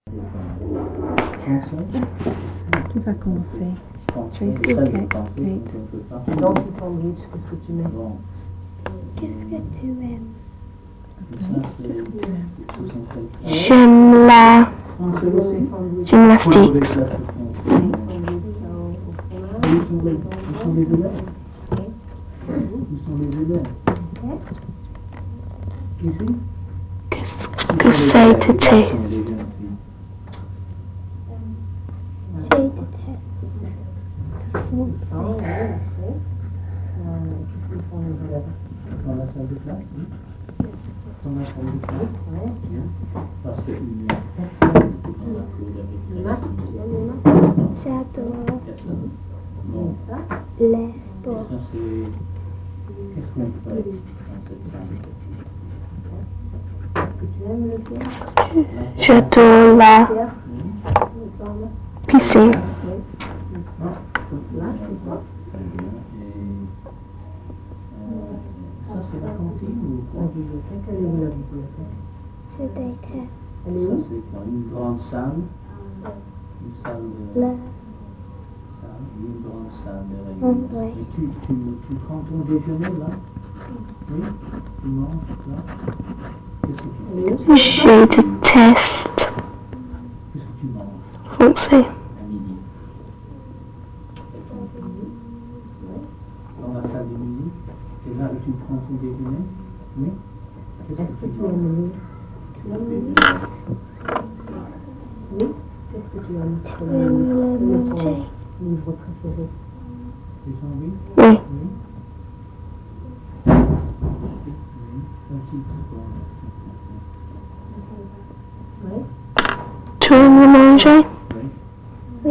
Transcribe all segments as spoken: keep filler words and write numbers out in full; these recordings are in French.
Tu vas commencer. Français, Tracy, ça, ok. le français, Oui. c'est un peu pas. Dans ce sandwich, qu'est-ce que tu mets? Bon. Qu'est-ce que tu aimes? Ça, c'est soixante-sept. J'aime la Français aussi. gymnastique. Pour les classes de français. Où sont les- où sont les élèves? Où sont les élèves? Ici? Qu'est-ce que c'est de thé? J'ai de thé. Ah, oui, ok. Euh, Qu'est-ce qu'ils font les élèves? Dans la salle de classe, oui. Dans la salle de classe. Ouais. Bien. Parce qu'une personne qui est dans la cour de Les maths, récréation. tu aimes les maths? J'adore Personne. Bon. Ça? les Et sports. ça, c'est. Qu'est-ce qu'on fait dans cette salle? Est-ce que tu aimes le théâtre? J'adore la Théâtre? Oui. Le format? piscine. Oui. Ah, Là, c'est quoi? très bien. Et. euh, ça, c'est la cantine ou La quoi? bibliothèque, elle est où la bibliothèque? Je déteste Elle est Ça, où? c'est quoi? Une grande salle? Une salle de. la Salle, une grande salle de réunion. Oui. Et tu, tu, tu prends ton déjeuner là? Oui? Tu manges là? Qu'est-ce que tu Elle est où? Je déteste Qu'est-ce que tu manges français. à midi? Et ton- Dans la salle de musique? C'est là que tu prends ton déjeuner? Oui? Qu'est-ce Est-ce que que tu tu manges? aimes lire? Tu aimes lire? Oui? Qu'est-ce que tu aimes? Tu comme aimes livre? le Quel est ton manger? livre préféré? Les envies? Oui. Oui. Oui. Un titre, quoi. Oui? Tu aimes le manger? Oui. Oui. Oui?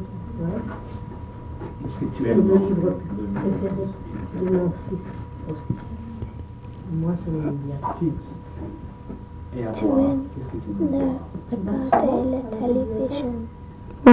Est-ce que tu Le aimes livre préféré de mon fils aussi. Moi, je l'aime bien. Chips. Et à Tu boire, aimes qu'est-ce que tu le veux boire? regarder la télévision? Oui? Oui.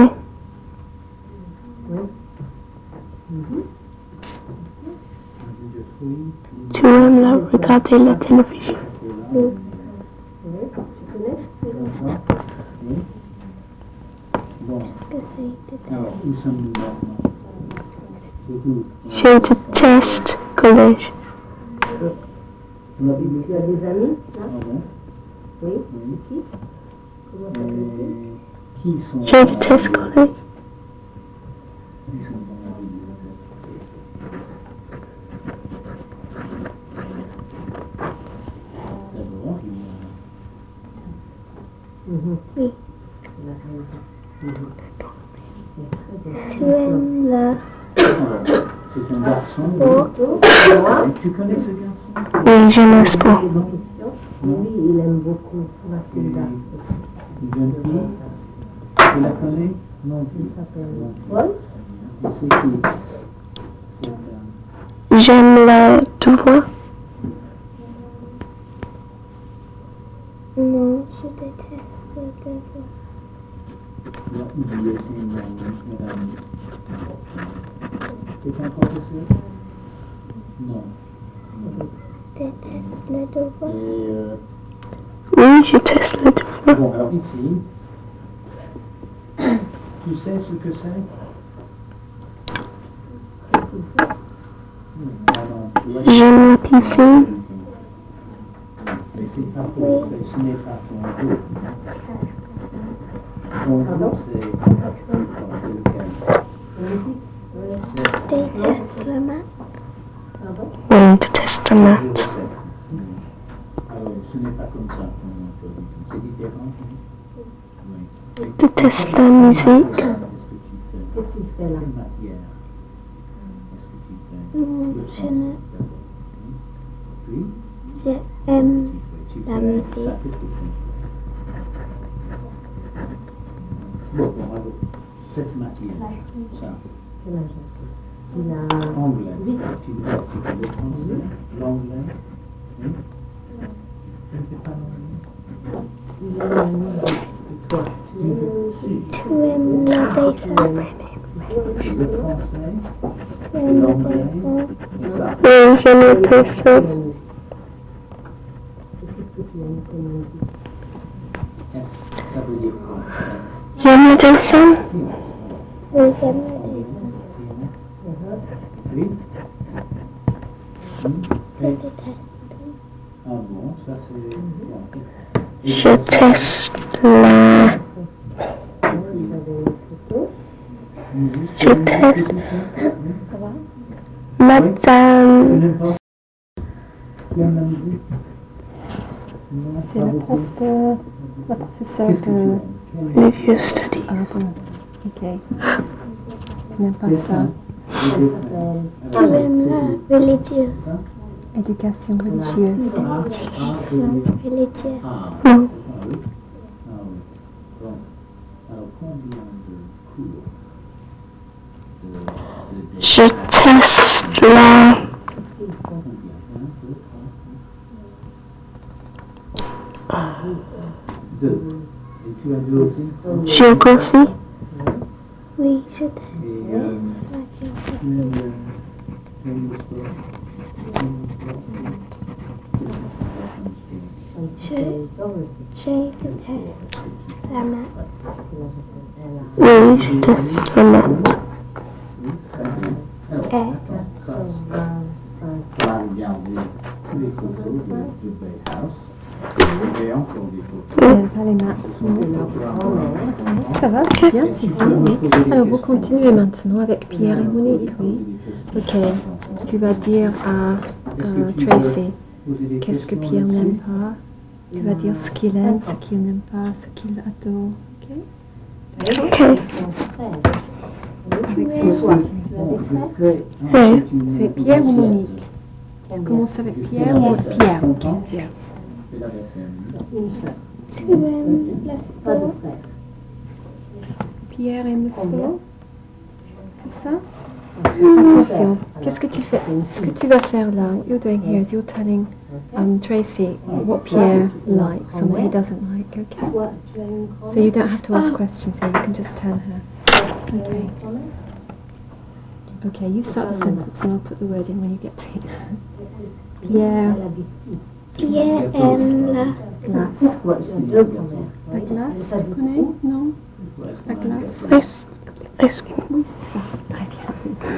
Mhm. Un jus de fruits, Tu aimes le regarder la télévision? Coca-Cola, Oui. Oui? Tu connais? Coca-Cola. Oui. Bon, Qu'est-ce que c'est de thé? alors, où sommes-nous maintenant? C'est où? Je déteste collège. Dans la Tu bibliothèque? as des amis, là? Ah bon? Oui? Oui. Qui? Comment s'appelle-t-il? Et qui sont Je dans la déteste bibliothèque? collège. Qui sont dans la bibliothèque? D'abord, il y a Mhm. Oui. La raison. Mhm. C'est très bien. Tu aimes le Alors, c'est un garçon. sport? Moi? Et tu connais ce garçon? Oui, j'aime le sport. Des questions? Oui, il aime beaucoup la Tilda. Une jeune fille? Tu la connais? Non Il plus. s'appelle Non plus. Paul. Et c'est qui? C'est un... J'aime le devoir. Non, je déteste le devoir. Il a oublié son nom, madame. C'est un professeur? Non. Non. Déteste le devoir. Et euh, Oui, je déteste le devoir. bon, alors ici, tu sais ce que c'est? Hmm, alors, tu vois- J'aime la piscine. Mais c'est pas pour, c'est- ce n'est pas ton groupe. Ton groupe, c'est c'est lequel? Déteste le maths. Pardon? Oui, je déteste le maths. zéro sept. Alors, ce n'est pas comme ça qu'on peut dire. C'est différent. Oui. Je déteste la musique. Qu'est-ce que tu fais? Qu'est-ce qu'il fait là? Quelle matière? Qu'est-ce que tu fais? Non, Le je français, ne. d'abord. Puis, J'aime tu la fais musique. ça, qu'est-ce que c'est? Bon, on va voir. Cette matière, ça. Quel âge a-t-il? Il a Anglais. huit ans. Tu dois pratiquer le français, l'anglais. Oui. Je ne sais pas l'anglais. Il a un livre. Et toi? Tu aimes le Si. Tu aimes le dessin? Le français, Tu aimes le l'anglais, dessin? et ça. Oui, j'aime le dessin. Qu'est-ce que tu aimes comme musique? S, ça veut dire quoi? J'aime le dessin. Oui, j'aime le Oui. dessin. Je déteste. Ah bon, ça c'est... Je teste la... Je teste Madame. Tu aimes la musique? C'est la prof de... la professeure de... Media Study. Ah bon, ok. Tu n'aimes pas ça? Tu aimes la religieuse. Éducation religieuse. Éducation religieuse. Ah, Non. ah oui. Ah oui. Bon. Alors combien de cours de, de, de... Je teste la... Deux. Et tu as deux aussi? Géographie. Oui, je teste Et euh, la tu géographie. aimes le, tu aimes le sport? Tu aimes le sport? Je, je déteste la maths. Oui, je teste la maths. Alors, Et attends, ça, ça va regarder tous les photos de, de Bay House. Et encore des photos. Tu n'aimes pas les maths, non? Ça va, c'est bien, c'est bien, oui. Alors, vous continuez maintenant avec Pierre et Monique, oui. Ok, tu vas dire à euh, Tracy qu'est-ce que Pierre n'aime pas. Tu vas dire ce qu'il aime, ce qu'il n'aime pas, ce qu'il adore, ok? ok. Avec Oui. C'est Pierre ou Monique? Tu commences avec Pierre ou Pierre? Ok, Pierre. Et la vaisselle. Une seule. Tu aimes le Pas de sport. frère. Pierre aime le sport? C'est ça? Attention. Attention, qu'est-ce que tu fais? Ce que tu vas faire là, what you're doing here is you're telling um, Tracy what Pierre likes and what he doesn't like, okay? Toi, tu as une grande. So you don't have to ask questions here, you can just tell her. Okay. Okay, you start the sentence and I'll put the word in when you get to it. Pierre Pierre aime la glace. Ouais, j'ai deux premières. La glace, tu connais? Non? La glace? Ice, ice cream. Oui, c'est ça. Très bien.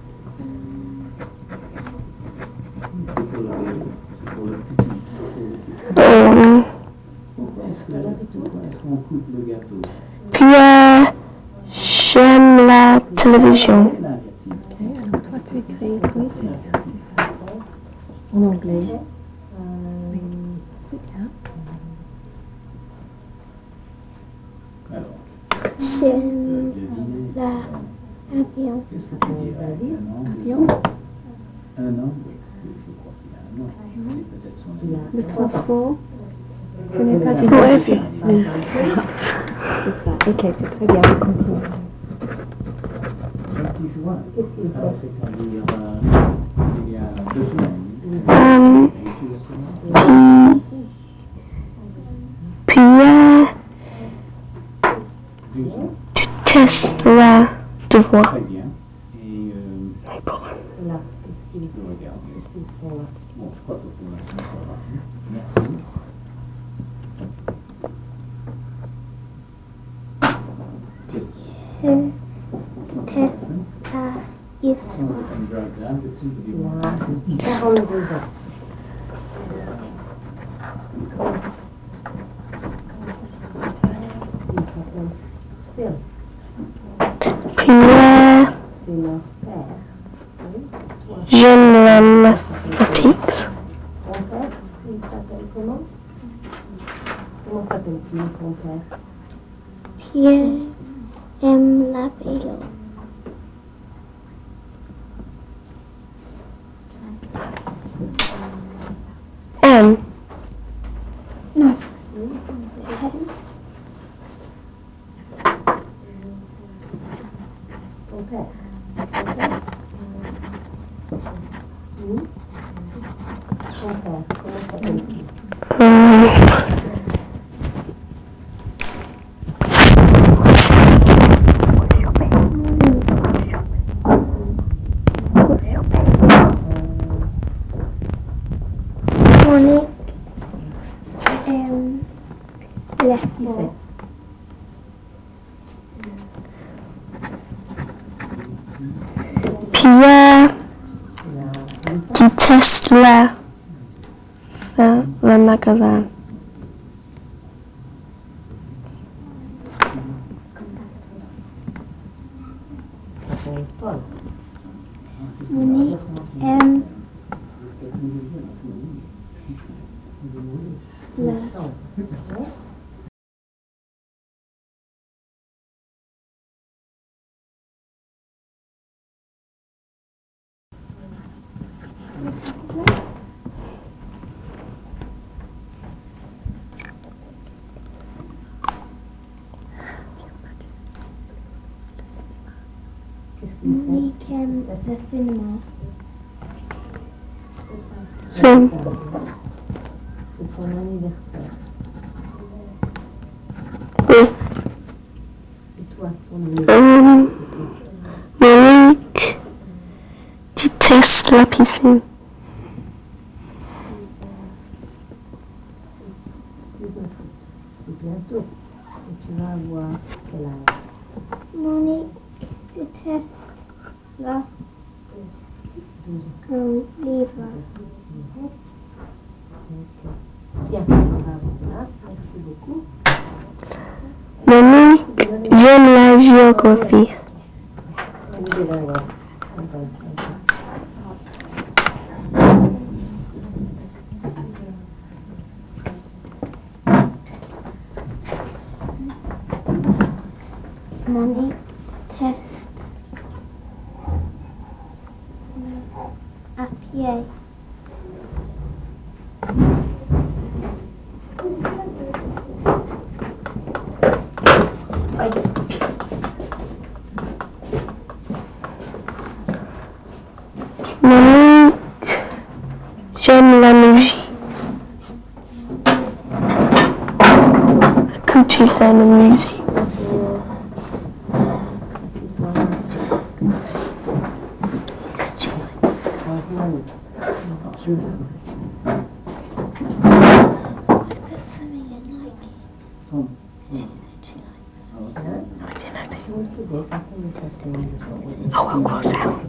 C'est pour le, c'est pour le petit. Euh, Est-ce que- est-ce qu'on coupe le gâteau? Pierre, j'aime la télévision. Ok, alors toi tu écris, oui c'est bien, c'est ça. En anglais. Oui, c'est bien. Alors, J'aime devinez. l'avion. Qu'est-ce que tu dirais? Un an? Avion, Un an? Oui, je crois qu'il a un an. C'est peut-être son Il a- ami. le transport, ce n'est pas une Ouais. voiture. Oui, c'est ça. Ok, c'est très bien, on continue. vingt-six juin. Qu'est-ce qu'il Alors, fait? c'est-à-dire, euh, il y a deux semaines. Euh, Et tu le sais? Pi- Pierre Douze ans. déteste la devoir. Très bien. Et euh, Là, qu'est-ce qu'il je regarde. qu'est-ce qu'ils font là? Bon, je crois que pour l'instant, ça va. Merci. Je déteste la Oh, histoire. I'm very glad it seems to be one. Il a quarante-deux ans. Il s'appelle Phil. Pierre, C'est leur père. Oui. Toi, j'aime la mathématique. ton père, il s'appelle comment? Comment s'appelle-t-il, ton père? Pierre aime la vélo. M. Non. Ton père. Ton père? Oui. Ton père, comment s'appelle-t-il? Euh, Monique aime les Qui sports. Pierre déteste la, la, le magasin. Paul. Monique aime la Monique aime le cinéma. C'est son anniversaire. Oui. Et toi, ton anniversaire? Um, Monique déteste la piscine. C'est bientôt. Et tu vas avoir quel âge? Monique déteste la um, livre. Bien, voilà. Merci beaucoup. Monique j'aime la géographie. Monique déteste à pied. Monique j'aime la musique. Écoutez la musique. I will close out.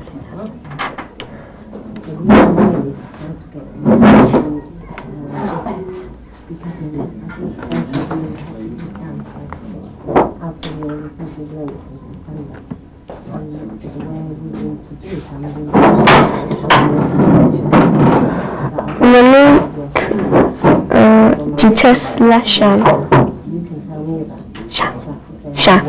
Monique euh, déteste la chaîne. Chat. Chat.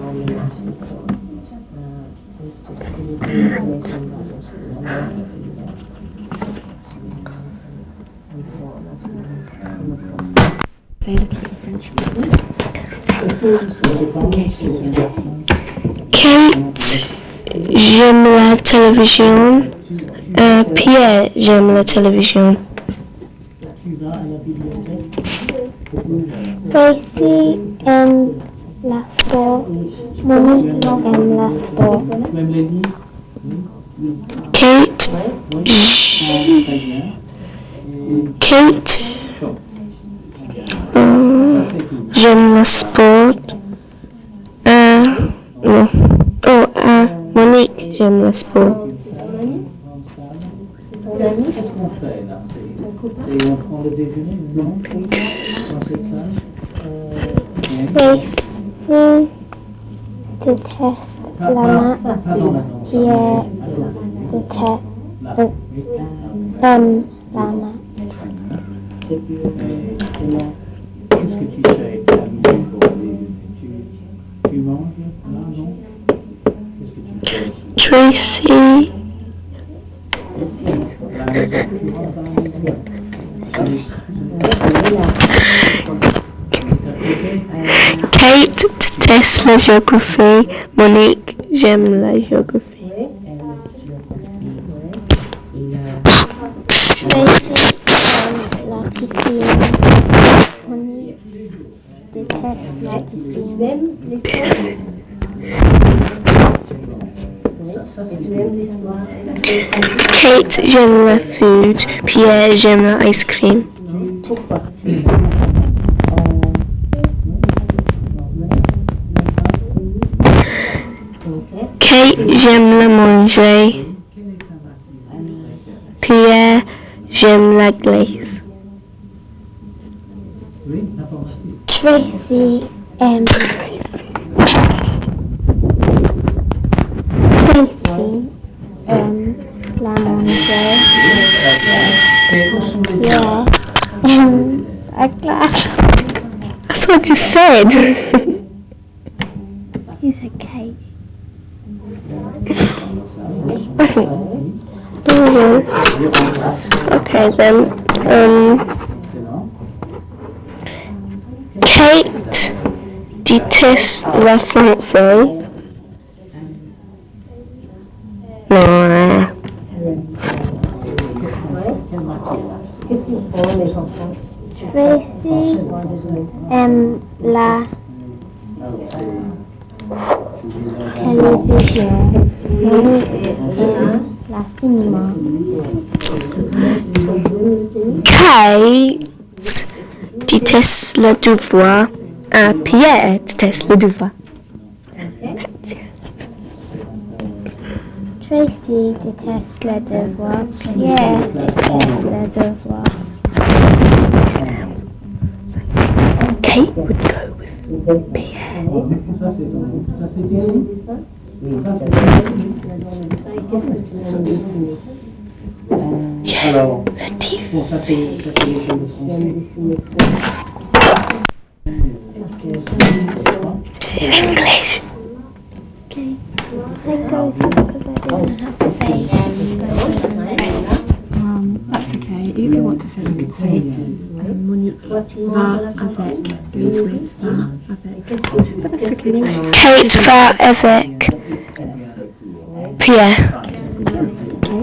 Kate, j'aime la télévision. Euh, Pierre, j'aime la télévision. Tracy aime la sport. Monique aime la sport. Kate, j- Kate, euh, j'aime le sport. Euh, non. Oh, euh, Monique, j'aime le sport. Qu'est-ce qu'on fait là? Et on prend le déjeuner, non? Dans cette salle? Tracy déteste la main. Pierre déteste euh, aime la main. Qu'est-ce que tu fais d'habitude pour le déjeuner? Tu, tu manges là, non? Qu'est-ce que tu fais? Tracy Kate déteste la géographie. Monique, j'aime la géographie. Tracy aime la piscine. Monique déteste la piscine. Kate, j'aime la food. Pierre, j'aime la ice cream. Pourquoi? Kate, j'aime la manger. j'aime la glace. Oui, n'importe qui. Tracy aime. Tracy aime la manger. Yeah. Um, a glass. That's what you said. You said cake. Okay then. Um, Kate déteste la français. Non. Qu'est-ce qu'ils font, les enfants? Tracy aime la télévision. La cinéma. Kate déteste le devoir. Ah, Pierre déteste le devoir. Tracy déteste le devoir. Pierre déteste le devoir. Kate would go with Pierre. Ça c'est ça c'est ici. Ça c'est alors, bon, ça c'est ça c'est les English. Okay. I go because I didn't have to say Um, that's okay. If you want to say, you can say um, Monique va avec, goes with, va avec. But that's okay. Kate va avec Pierre.